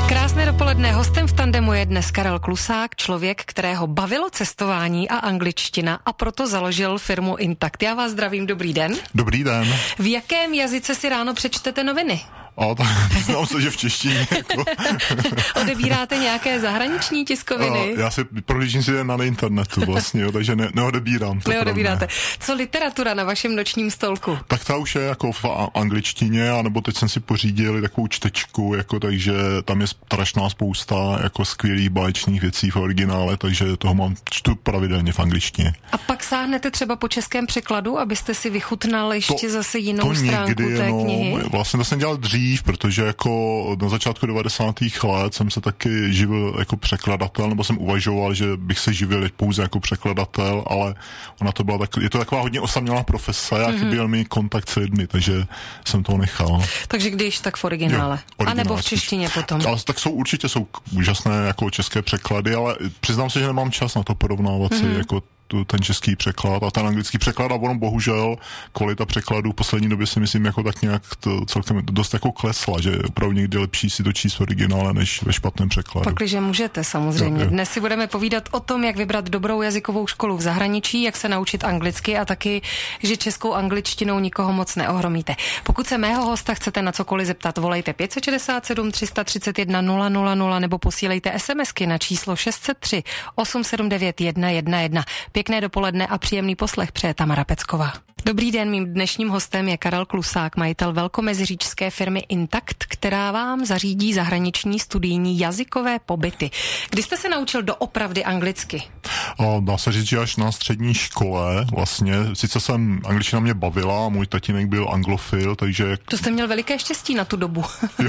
Krásné dopoledne. Hostem v tandemu je dnes Karel Klusák, člověk, kterého bavilo cestování a angličtina a proto založil firmu Intakt. Já vás zdravím, dobrý den. Dobrý den. V jakém jazyce si ráno přečtete noviny? Tak přiznám se, že v češtině. Jako. Odebíráte nějaké zahraniční tiskoviny? Já si prohlížím si na internetu vlastně, jo, takže neodebírám. Neodebíráte. Co literatura na vašem nočním stolku? Tak ta už je jako v angličtině, anebo teď jsem si pořídil takovou čtečku, jako, takže tam je strašná spousta jako skvělých báječných věcí v originále, takže toho čtu pravidelně v angličtině. A pak sáhnete třeba po českém překladu, abyste si vychutnal ještě zase jinou stránku té knihy? Vlastně to jsem dělal dřív, protože jako na začátku 90. let jsem se taky živil jako překladatel, nebo jsem uvažoval, že bych se živil pouze jako překladatel, ale je to taková hodně osamělá profese a chyběl mi kontakt s lidmi, takže jsem toho nechal. Takže když tak v originále. A nebo v češtině potom. Ale tak určitě jsou úžasné jako české překlady, ale přiznám se, že nemám čas na to porovnávat si jako ten český překlad a ten anglický překlad a ono bohužel kvalita překladů v poslední době si myslím jako tak nějak celkem dost jako klesla, že je opravdu někdy lepší si to číst v originále než ve špatném překladu. Pakliže můžete samozřejmě. Jo. Dnes si budeme povídat o tom, jak vybrat dobrou jazykovou školu v zahraničí, jak se naučit anglicky a taky, že českou angličtinou nikoho moc neohromíte. Pokud se mého hosta chcete na cokoliv zeptat, volejte 567 331 000 nebo posílejte SMSky na číslo 603 879 111. Pěkné dopoledne a příjemný poslech přeje Tamara Pecková. Dobrý den, mým dnešním hostem je Karel Klusák, majitel velkomeziříčské firmy Intakt, která vám zařídí zahraniční studijní jazykové pobyty. Kdy jste se naučil doopravdy anglicky? Dá se říct, že až na střední škole vlastně. Sice angličtina mě bavila, můj tatínek byl anglofil, takže... To jste měl veliké štěstí na tu dobu. Jo.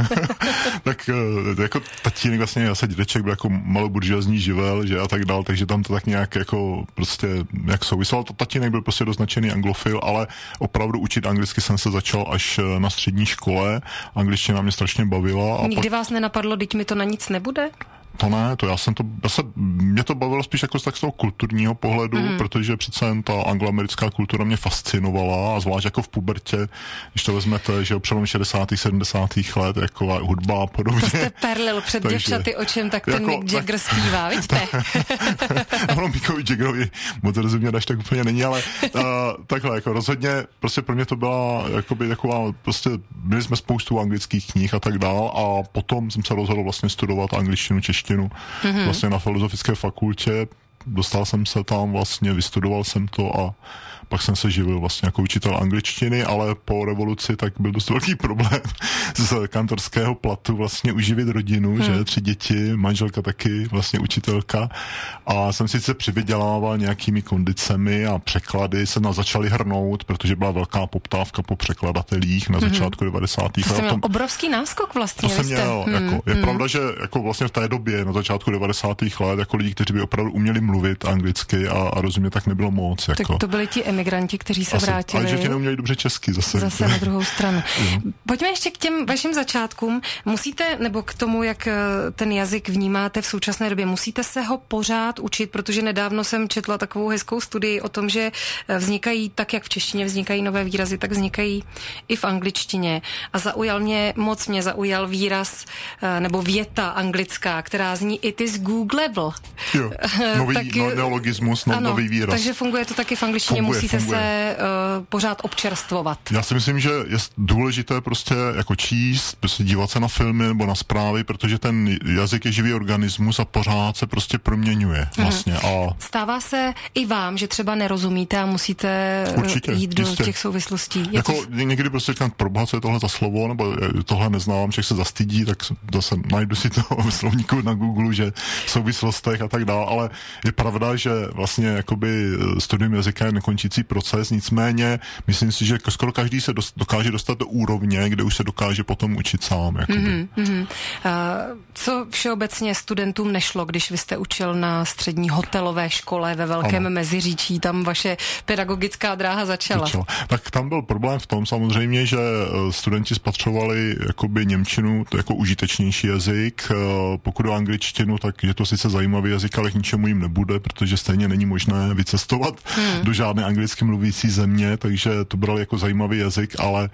Tak jako tatínek vlastně, asi dědeček byl jako maloburžoazní živel, že a tak dál, takže tam to tak nějak jako prostě jak souviselo. Tatínek byl prostě doznačený anglofil, ale opravdu učit anglicky jsem se začal až na střední škole. Angličtina mě strašně bavila. A nikdy vás nenapadlo, teď mi to na nic nebude? To ne, mě to bavilo spíš jako z toho kulturního pohledu, protože přece jen ta angloamerická kultura mě fascinovala a zvlášť jako v pubertě, když to vezmete, že přelom 60. 70. let, jako hudba a podobně. To jste perlil před děvčaty, o čem tak ten jako, Mick Jagger zpívá, vidíte? Ono Mickovi Jaggerovi moc rozumět až tak úplně není, ale takhle, jako rozhodně, prostě pro mě to byla jakoby taková, prostě měli jsme spoustu anglických knih a tak dál a potom jsem se rozhodl vlastně studovat angličtinu, češtinu vlastně na filozofické fakultě. Dostal jsem se tam vlastně, vystudoval jsem to a pak jsem se živil vlastně jako učitel angličtiny, ale po revoluci tak byl dost velký problém z kantorského platu vlastně uživit rodinu, že 3 děti, manželka taky vlastně učitelka a jsem sice přivydělával nějakými kondicemi a překlady se začaly hrnout, protože byla velká poptávka po překladatelích na začátku 90. let. To jsem měl obrovský náskok vlastně. To jsem měl, je pravda, že jako vlastně v té době na začátku 90. let jako lidi, kteří by opravdu uměli mluvit anglicky a rozumět, tak nebylo moc. Jako. Tak to byli ti emigranti, kteří se vrátili. Ale že ti neuměli dobře česky zase. Na druhou stranu. Pojďme ještě k těm vašim začátkům. Musíte, nebo k tomu, jak ten jazyk vnímáte v současné době, musíte se ho pořád učit, protože nedávno jsem četla takovou hezkou studii o tom, že vznikají tak, jak v češtině vznikají nové výrazy, tak vznikají i v angličtině. A moc mě zaujal výraz, nebo věta anglická, která zní it is Googleable. Jo, nový neologismus, nový výraz. Takže funguje to taky v angličtině, musíte se pořád občerstvovat. Já si myslím, že je důležité prostě jako číst, prostě dívat se na filmy nebo na zprávy, protože ten jazyk je živý organismus a pořád se prostě proměňuje vlastně. Stává se i vám, že třeba nerozumíte a musíte jít do těch souvislostí? Jako někdy prostě říkám, proboha, co je tohle za slovo, nebo tohle neznám, člověk se zastydí, tak zase najdu si to v slovníku na Google, že v souvislostech a tak dále, ale je pravda, že vlastně jakoby studium jazyka je nekončící proces, nicméně myslím si, že skoro každý se dokáže dostat do úrovně, kde už se dokáže potom učit sám. Co všeobecně studentům nešlo, když vy jste učil na střední hotelové škole ve Velkém Meziříčí, tam vaše pedagogická dráha začala? Tak tam byl problém v tom samozřejmě, že studenti spatřovali jakoby němčinu jako užitečnější jazyk, pokud o angličtinu, tak je to sice zajímavý jazyk, ale k ničemu jim nebude. nebude, protože stejně není možné vycestovat do žádné anglicky mluvící země, takže to brali jako zajímavý jazyk, ale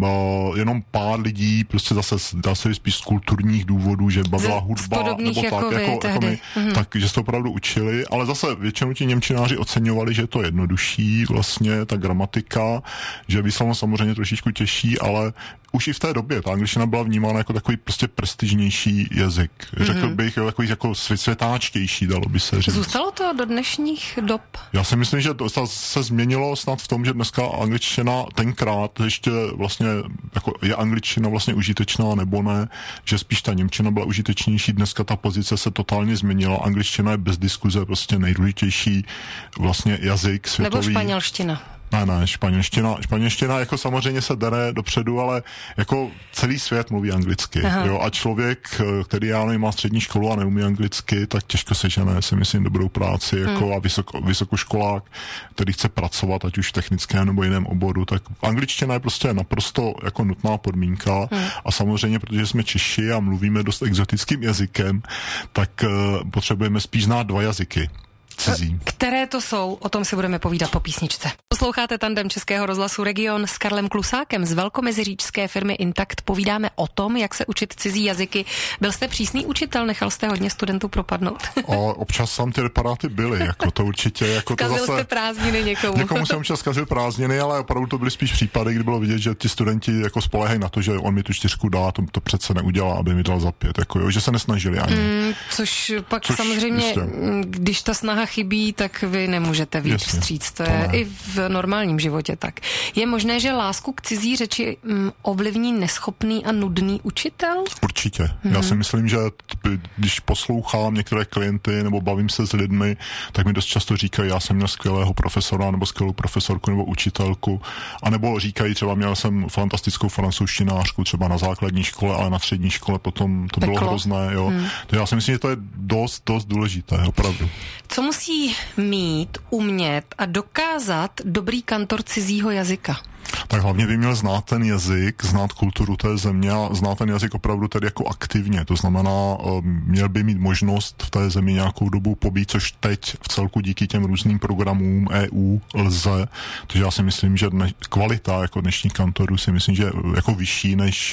jenom pár lidí, prostě zase dá se spíš z kulturních důvodů, že bavila hudba, nebo tak, takže se to opravdu učili, ale zase většinou ti němčináři oceňovali, že je to jednodušší, vlastně ta gramatika, že výslovnost samozřejmě trošičku těžší, ale už i v té době ta angličtina byla vnímána jako takový prostě prestižnější jazyk. Řekl bych, takový jako světáčtější, dalo by se říct. Zůstalo to do dnešních dob? Já si myslím, že to se změnilo snad v tom, že dneska angličtina tenkrát ještě vlastně jako je angličtina vlastně užitečná nebo ne, že spíš ta němčina byla užitečnější. Dneska ta pozice se totálně změnila. Angličtina je bez diskuze prostě nejdůležitější vlastně jazyk světový. Nebo španělština. Ne, španělština jako samozřejmě se dere dopředu, ale jako celý svět mluví anglicky. Jo? A člověk, který já nevím, má střední školu a neumí anglicky, tak těžko sežene, si myslím, dobrou práci jako a vysokoškolák, který chce pracovat, ať už v technickém nebo jiném oboru, tak angličtina je prostě naprosto jako nutná podmínka a samozřejmě, protože jsme Češi a mluvíme dost exotickým jazykem, tak potřebujeme spíš znát 2 jazyky. Cizí. Které to jsou, o tom si budeme povídat po písničce. Posloucháte Tandem Českého rozhlasu Region s Karlem Klusákem z velkomeziříčské firmy Intakt. Povídáme o tom, jak se učit cizí jazyky. Byl jste přísný učitel, nechal jste hodně studentů propadnout? Občas tam ty reparáty byly, jako to určitě. Jako zkazil to zase, jste prázdniny někomu. Někomu jsem občas zkazil prázdniny, ale opravdu to byly spíš případy, kdy bylo vidět, že ti studenti jako spoléhají na to, že on mi tu 4 dá, to přece neudělá, aby mi dal za 5, jako jo, že se nesnažili ani. Což samozřejmě, jistě, když ta snaha chybí, tak vy nemůžete vyjít vstříc. To je i v normálním životě tak. Je možné, že lásku k cizí řeči ovlivní neschopný a nudný učitel? Určitě. Já si myslím, že když poslouchám některé klienty nebo bavím se s lidmi, tak mi dost často říkají, já jsem měl skvělého profesora nebo skvělou profesorku nebo učitelku, anebo říkají třeba, měl jsem fantastickou francouzštinářku třeba na základní škole, ale na střední škole potom to bylo hrozné. Jo. To já si myslím, že to je dost důležité, opravdu. Co musí mít, umět a dokázat dobrý kantor cizího jazyka? Tak hlavně by měl znát ten jazyk, znát kulturu té země a znát ten jazyk opravdu tedy jako aktivně. To znamená, měl by mít možnost v té zemi nějakou dobu pobít, což teď v celku díky těm různým programům EU lze. Takže já si myslím, že kvalita jako dnešních kantorů si myslím, že je jako vyšší než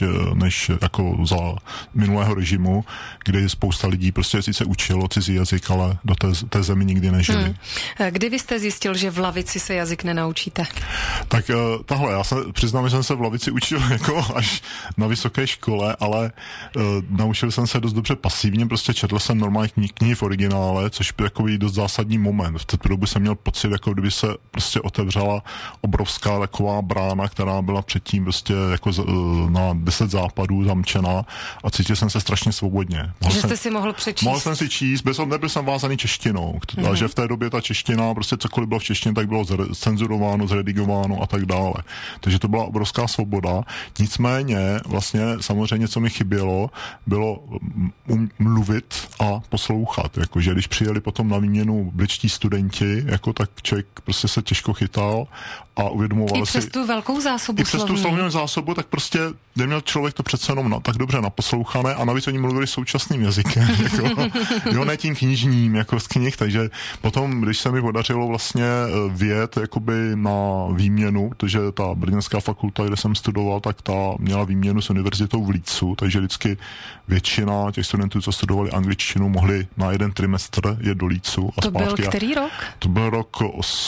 jako za minulého režimu, kdy spousta lidí prostě sice učilo cizí jazyk, ale do té zemi nikdy nežili. Kdy vy jste zjistil, že v lavici se jazyk nenaučíte? Tak já se přiznám, že jsem se v lavici učil jako až na vysoké škole, ale naučil jsem se dost dobře pasivně, prostě četl jsem normální knihy v originále, což byl takový dost zásadní moment. V té dobu jsem měl pocit, jako kdyby se prostě otevřela obrovská taková brána, která byla předtím prostě jako na 10 západů zamčená a cítil jsem se strašně svobodně. Jste si mohl přečíst? Mohl jsem si číst, nebyl jsem vázaný češtinou, že v té době ta čeština, prostě cokoliv bylo v češtině, tak bylo cenzurováno, zredigováno a tak dále. Takže to byla obrovská svoboda. Nicméně vlastně samozřejmě, co mi chybělo, bylo mluvit a poslouchat. Jakože když přijeli potom na výměnu britští studenti, jako tak člověk prostě se těžko chytal a uvědomoval si... I přes tu velkou zásobu I přes tu slovní zásobu, tak prostě neměl člověk to přece jenom tak dobře naposlouchané a navíc oni mluvili současným jazykem. Jako, ne tím knižním, jako z knih, takže potom, když se mi podařilo vlastně vyjet jakoby na výměnu, protože ta brněnská fakulta, kde jsem studoval, tak ta měla výměnu s univerzitou v Lícu, takže vždycky většina těch studentů, co studovali angličtinu, mohli na jeden trimestr jet do Lícu a to zpátky. To byl který rok? To byl rok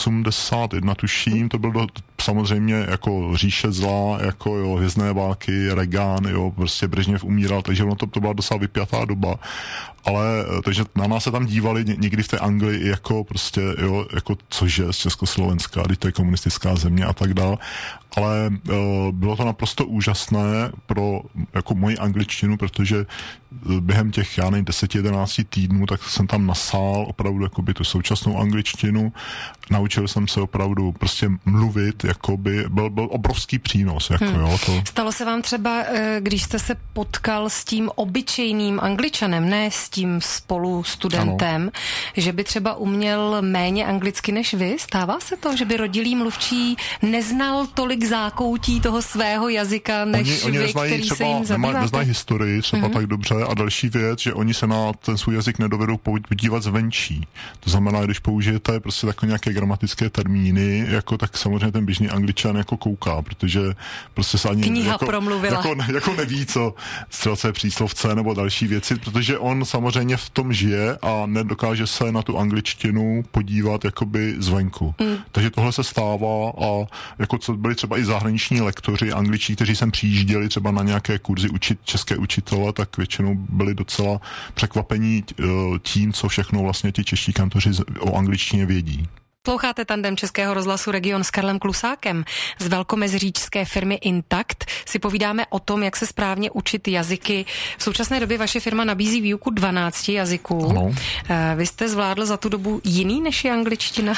81, tuším, to byl samozřejmě jako říše zlá, jako hvězdné války, Reagan, prostě Brežněv umíral, takže ono to byla docela vypjatá doba. Ale takže na nás se tam dívali někdy v té Anglii jako prostě, jako cože z Československa, když to je komunistická země a tak dále. Ale bylo to naprosto úžasné pro jako moji angličtinu, protože během těch, 10-11 týdnů, tak jsem tam nasál opravdu jakoby tu současnou angličtinu. Naučil jsem se opravdu prostě mluvit, jakoby byl obrovský přínos. To... Stalo se vám třeba, když jste se potkal s tím obyčejným Angličanem, ne s tím spolustudentem, že by třeba uměl méně anglicky než vy? Stává se to, že by rodilý mluvčí neznal tolik tolik zákoutí toho svého jazyka, než oni vy, který se jim zabýváte? Neznají historii třeba tak dobře a další věc, že oni se na ten svůj jazyk nedovedou podívat zvenčí. To znamená, když použijete prostě takové nějaké gramatické termíny, jako tak samozřejmě ten běžný Angličan jako kouká, protože prostě se ani kniha promluvila. Jako neví, co je příslovce nebo další věci, protože on samozřejmě v tom žije a nedokáže se na tu angličtinu podívat jakoby zvenku. Takže tohle se stává a jako co byli třeba i zahraniční lektoři angličtí, kteří sem přijížděli třeba na nějaké kurzy české učitele, tak většinou byli docela překvapení tím, co všechno vlastně ti čeští kantoři o angličtině vědí. Posloucháte Tandem Českého rozhlasu Region s Karlem Klusákem. Z velkomeziříčské firmy Intakt si povídáme o tom, jak se správně učit jazyky. V současné době vaše firma nabízí výuku 12 jazyků. Ano. Vy jste zvládl za tu dobu jiný než je angličtina?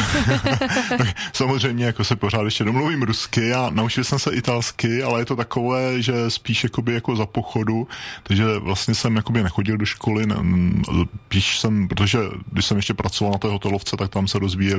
Samozřejmě, jako se pořád ještě domluvím rusky a naučil jsem se italsky, ale je to takové, že spíš jakoby jako za pochodu, takže vlastně jsem jakoby nechodil do školy, protože když jsem ještě pracoval na té hotelovce, tak tam se rozvíjeli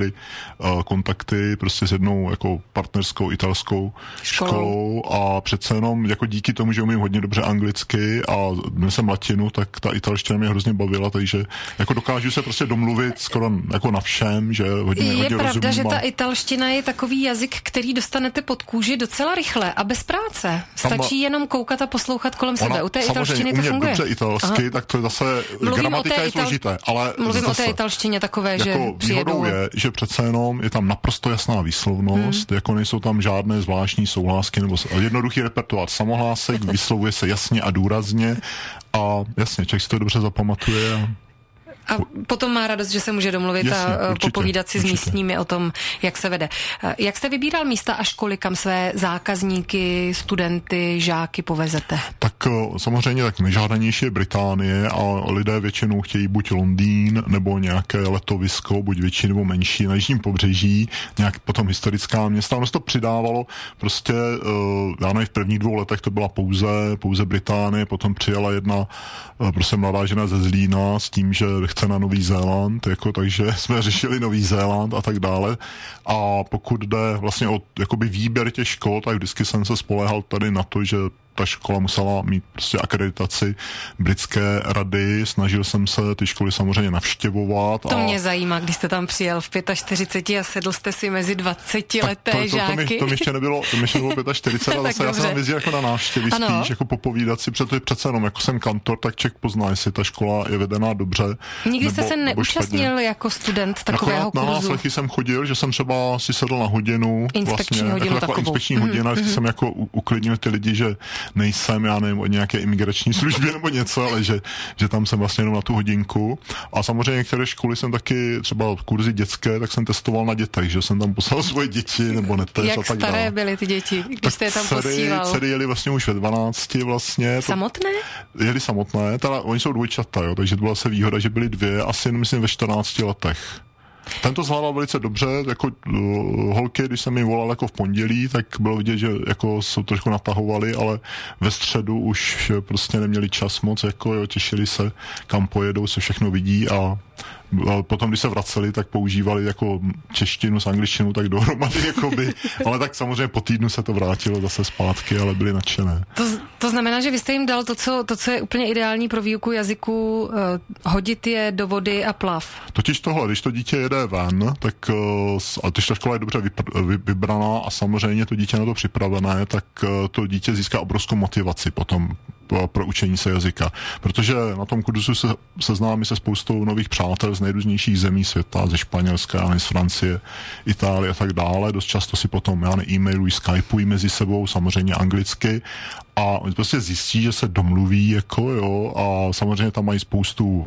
kontakty prostě s jednou jako partnerskou italskou školou a přece jenom jako díky tomu, že umím hodně dobře anglicky a měl jsem latinu, tak ta italština mě hrozně bavila, takže jako dokážu se prostě domluvit skoro jako na všem, že hodně Je pravda, rozumím, že ta italština je takový jazyk, který dostanete pod kůži docela rychle a bez práce. Stačí jenom koukat a poslouchat kolem sebe. U té italštiny to funguje. Dobře italsky, tak to je zase gramatika je složité, ale mluvím zase, o té italštině takové, jako že přijedou. Že přece jenom je tam naprosto jasná výslovnost, jako nejsou tam žádné zvláštní souhlásky nebo jednoduchý repertoár samohlásek, vyslovuje se jasně a důrazně a jasně, člověk si to dobře zapamatuje. A potom má radost, že se může domluvit a popovídat si s místními o tom, jak se vede. Jak jste vybíral místa a školy, kam své zákazníky, studenty, žáky povezete? Tak samozřejmě tak nejžádanější je Británie a lidé většinou chtějí buď Londýn nebo nějaké letovisko, buď větší nebo menší na jižním pobřeží, nějak potom historická města. Ono se to přidávalo prostě, já nevím, v prvních 2 letech to byla pouze Británie, potom přijela jedna prostě mladá žena ze Zlína s tím, že chce na Nový Zéland, jako, takže jsme řešili Nový Zéland a tak dále. A pokud jde vlastně o jakoby výběr těch škol, tak vždycky jsem se spoléhal tady na to, že ta škola musela mít prostě akreditaci britské rady, snažil jsem se ty školy samozřejmě navštěvovat. To mě zajímá, když jste tam přijel v 45 a sedl jste si mezi 20leté žáky. To mi ještě nebylo 45, ale zase já jsem tam jezdil jako na návštěvy spíš, jako popovídat si, protože přece jenom jako jsem kantor, tak člověk pozná, jestli ta škola je vedená dobře. Nikdy jste se neúčastnil jako student takového kurzu? Na náslechy jsem chodil, že jsem třeba si sedl na hodinu. Inspekční vlastně, hodinu jako inspekční hodina, jsem jako uklidnil ty lidi, že nejsem, já nevím, od nějaké imigrační služby nebo něco, ale že tam jsem vlastně jenom na tu hodinku. A samozřejmě některé školy jsem taky, třeba kurzy dětské, tak jsem testoval na dětech, že jsem tam poslal svoje děti nebo neteř a tak dále. Jak staré byly ty děti, když jste je tam posílal? Dcery jeli vlastně už ve 12 vlastně. Samotné? Jeli samotné, teda oni jsou dvojčata, jo, takže to byla se výhoda, že byly 2, asi myslím ve 14 letech. Ten to zvládal velice dobře, jako holky, když jsem jim volal jako v pondělí, tak bylo vidět, že jako se trošku natahovali, ale ve středu už prostě neměli čas moc, jako jo, těšili se, kam pojedou, se všechno vidí a potom, když se vraceli, tak používali jako češtinu s angličtinou tak dohromady, jakoby, ale tak samozřejmě po týdnu se to vrátilo zase zpátky, ale byli nadšené. To znamená, že vy jste jim dal to, co je úplně ideální pro výuku jazyku, hodit je do vody a plav. Totiž tohle, když to dítě jede ven, tak a když ta škola je dobře vybraná a samozřejmě to dítě na to připravené, tak to dítě získá obrovskou motivaci potom pro učení se jazyka. Protože na tom kurzu se seznámí se spoustou nových přátel z nejrůznějších zemí světa, ze Španělska, z Francie, Itálie a tak dále. Dost často si potom e-mailují, skypují mezi sebou, samozřejmě anglicky. A oni prostě zjistí, že se domluví, jako jo, a samozřejmě tam mají spoustu,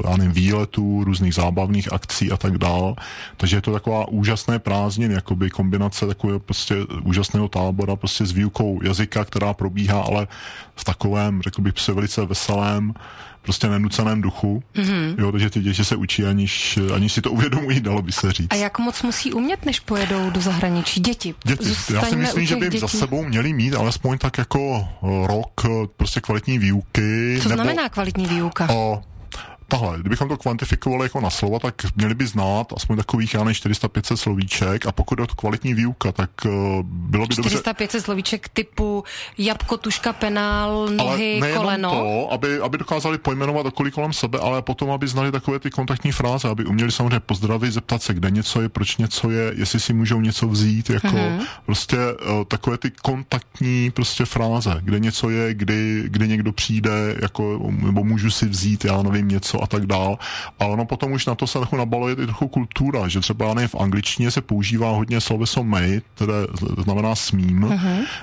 výletů, různých zábavných akcí a tak dále. Takže je to taková úžasné prázdniny, jakoby kombinace takového prostě úžasného tábora prostě s výukou jazyka, která probíhá, ale v takovém, řekl bych, velice veselém, prostě nenuceném duchu. Mm-hmm. Jo, takže ty děti se učí, aniž si to uvědomují, dalo by se říct. A jak moc musí umět, než pojedou do zahraničí? Děti. Já si myslím, že by jim za sebou měli mít alespoň tak jako rok prostě kvalitní výuky. Co znamená kvalitní výuka? tahle, kdybychom to kvantifikovali jako na slova, tak měli by znát aspoň takových, 400-500 slovíček a pokud je to kvalitní výuka, tak bylo by 400-500 slovíček typu jabko, tuška, penál, nohy, ale koleno. To, aby dokázali pojmenovat okolí kolem sebe, ale potom, aby znali takové ty kontaktní fráze, aby uměli samozřejmě pozdravit, zeptat se, kde něco je, proč něco je, jestli si můžou něco vzít, jako prostě takové ty kontaktní prostě fráze, kde něco je, kdy někdo přijde, jako, nebo můžu si vzít, já nevím, něco a tak dál. A ono potom už na to se nabaluje i trochu kultura, že třeba v angličtině se používá hodně sloveso may, které znamená smím.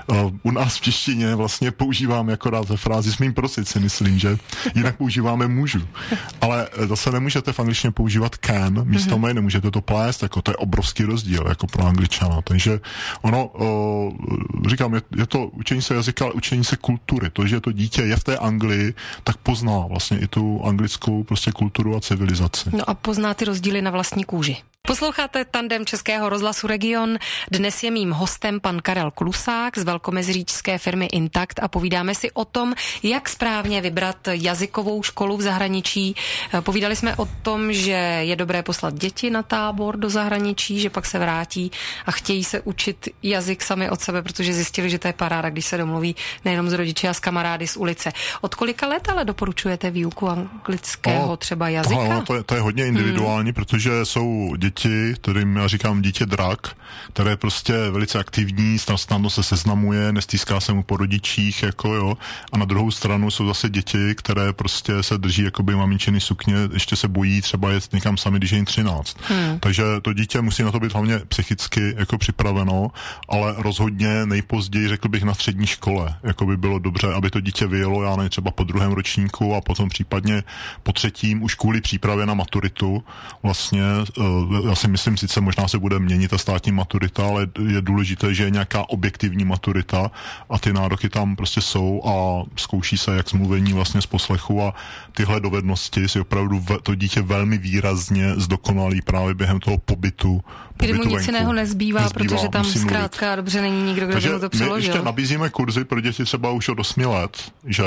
U nás v češtině vlastně používáme akorát ve frázi smím prosit, si myslím, že jinak používáme můžu. Ale zase nemůžete v angličtině používat can, místo may, nemůžete to plést, jako to je obrovský rozdíl, jako pro Angličana. Takže ono, říkám, je to učení se jazyka, ale učení se kultury. To, že to dítě je v té Anglii, tak pozná vlastně i tu anglickou prostě kulturu a civilizaci. No a pozná ty rozdíly na vlastní kůži. Posloucháte Tandem Českého rozhlasu Region. Dnes je mým hostem pan Karel Klusák z velkomeziříčské firmy Intakt a povídáme si o tom, jak správně vybrat jazykovou školu v zahraničí. Povídali jsme o tom, že je dobré poslat děti na tábor do zahraničí, že pak se vrátí a chtějí se učit jazyk sami od sebe, protože zjistili, že to je paráda, když se domluví nejenom s rodiči a s kamarády z ulice. Od kolika let ale doporučujete výuku anglického třeba jazyka? To je hodně individuální, protože jsou děti, kterým já říkám dítě drak, které je prostě velice aktivní, snadno se seznamuje, nestýská se mu po rodičích, jako jo. A na druhou stranu jsou zase děti, které prostě se drží jakoby maminčiny sukně, ještě se bojí třeba jet někam sami, když je jim 13. Takže to dítě musí na to být hlavně psychicky jako připraveno, ale rozhodně nejpozději, řekl bych, na střední škole. Jako by bylo dobře, aby to dítě vyjelo, já nevím, třeba po 2. ročníku a potom případně po 3. už kvůli přípravě na maturitu. Vlastně já si myslím, sice možná se bude měnit ta státní maturita, ale je důležité, že je nějaká objektivní maturita a ty nároky tam prostě jsou a zkouší se jak z mluvení vlastně z poslechu a tyhle dovednosti si opravdu to dítě velmi výrazně zdokonalí právě během toho pobytu kdy mu nic jiného nezbývá, protože tam zkrátka dobře není nikdo, kdo by mu to přeložil. My ještě nabízíme kurzy pro děti třeba už od 8 let, že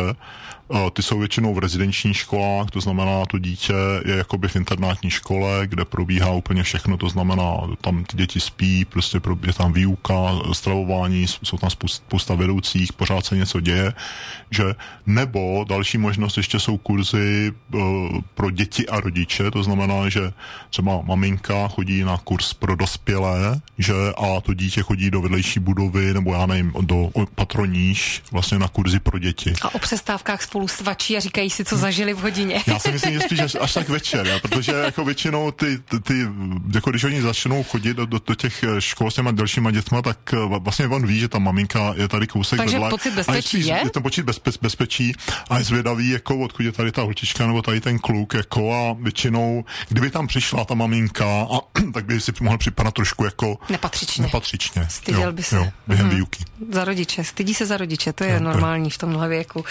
ty jsou většinou v rezidenčních školách, to znamená, to dítě je jakoby v internátní škole, kde probíhá úplně všechno, to znamená, tam ty děti spí, prostě je tam výuka, stravování, jsou tam spousta vedoucích, pořád se něco děje, že nebo další možnost ještě jsou kurzy pro děti a rodiče, to znamená, že třeba maminka chodí na kurz pro dospělé, že a to dítě chodí do vedlejší budovy, nebo já nevím, do patroníž, vlastně na kurzy pro děti. A o přestávkách spolu svačí a říkají si, co zažili v hodině. Já si myslím, že spíš až tak večer, protože jako většinou ty jako když oni začnou chodit do těch škol s těma dalšíma dětma, tak vlastně on ví, že ta maminka je tady kousek takže vedle. pocit bezpečí je? Je to pocit bezpečí a je zvědavý, jako odkud je tady ta holčička nebo tady ten kluk, jako a většinou, kdyby tam přišla ta maminka, tak by si mohl připadat trošku jako nepatřičně. Styděl by se. Během výuky. Za rodiče. Stydí se za rodiče, to je normální v tomhle věku.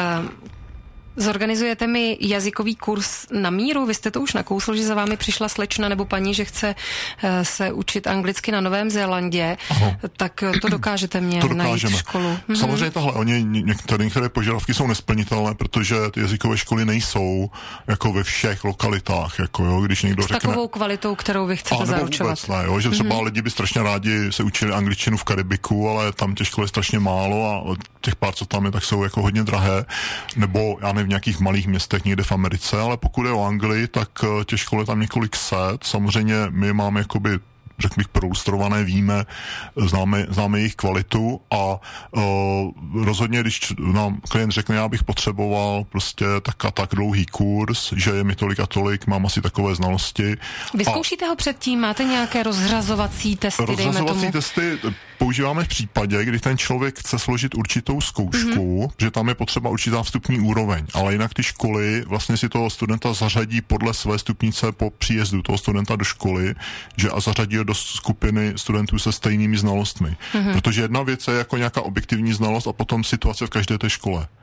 Zorganizujete mi jazykový kurz na míru? Vy jste to už nakousl, že za vámi přišla slečna nebo paní, že chce se učit anglicky na Novém Zélandě. Aha. Tak to dokážete mě najít školu. Samozřejmě tohle, některé požadavky jsou nesplnitelné, protože ty jazykové školy nejsou jako ve všech lokalitách, jako jo, když někdo řekne takovou kvalitou, kterou vy chcete zaručovat. Vůbec ne, jo, že třeba lidi by strašně rádi se učili angličtinu v Karibiku, ale tam těch škol je strašně málo a těch pár, co tam je, tak jsou jako hodně drahé, nebo já nevím, v nějakých malých městech někde v Americe, ale pokud je o Anglii, tak těch škol je tam několik set. Samozřejmě my máme jakoby, řekl bych, prolustrované, víme, známe jejich kvalitu a rozhodně, když nám klient řekne, já bych potřeboval prostě tak dlouhý kurz, že je mi tolik a tolik, mám asi takové znalosti. Vyzkoušíte ho předtím? Máte nějaké rozřazovací testy? Rozřazovací testy používáme v případě, kdy ten člověk chce složit určitou zkoušku, že tam je potřeba určitá vstupní úroveň, ale jinak ty školy vlastně si toho studenta zařadí podle své stupnice po příjezdu toho studenta do školy, že a zařadí ho do skupiny studentů se stejnými znalostmi. Protože jedna věc je jako nějaká objektivní znalost a potom situace v každé té škole.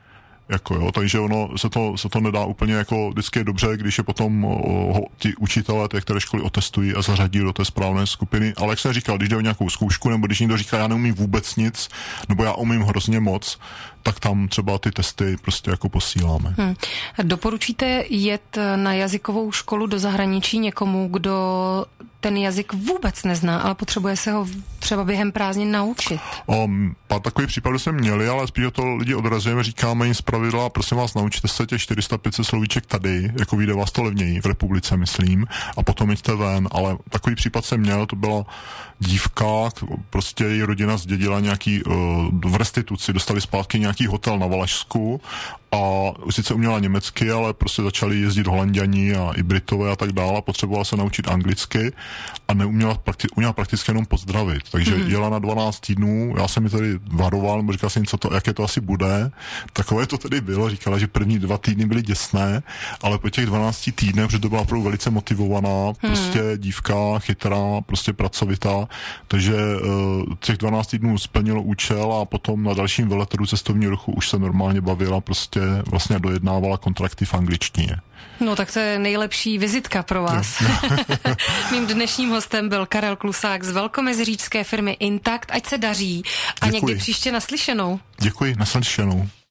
Jako jo, takže ono se to nedá úplně jako vždycky je dobře, když je potom ti učitelé té které školy otestují a zařadí do té správné skupiny, ale jak jsem říkal, když jde o nějakou zkoušku, nebo když někdo říká, já neumím vůbec nic, nebo já umím hrozně moc, tak tam třeba ty testy prostě jako posíláme. Doporučíte jet na jazykovou školu do zahraničí někomu, kdo ten jazyk vůbec nezná, ale potřebuje se ho třeba během prázdnin naučit? Pár takových případů jsme měli, ale spíš to lidi odrazujeme, říkáme jim zpravidla, prosím vás, naučte se těch 400-500 slovíček tady, jako vyjde vás to levněji, v republice, myslím, a potom jďte ven, ale takový případ jsem měl, to byla dívka, prostě její rodina zdědila nějaký v restituci, dostali zpátky nějaký hotel na Valašsku a sice uměla německy, ale prostě začali jezdit Holanďani a i Britové a tak dále, potřebovala se naučit anglicky a uměla prakticky jenom pozdravit. Takže jela na 12 týdnů, já jsem mi tady varoval, nebo říkal jsem, jaké to asi bude. Takové to tedy bylo, říkala, že první 2 týdny byly děsné, ale po těch 12 týdnech, protože to byla opravdu velice motivovaná, prostě dívka, chytrá, prostě pracovitá, takže těch 12 týdnů splnilo účel a potom na dalším veletrhu cestovního ruchu už se normálně bavila, prostě vlastně dojednávala kontrakty v angličtině. No tak to je nejlepší vizitka pro vás. Mým dnešním hostem byl Karel Klusák z velkomeziříčské firmy Intakt. Ať se daří a někdy příště naslyšenou. Děkuji, naslyšenou.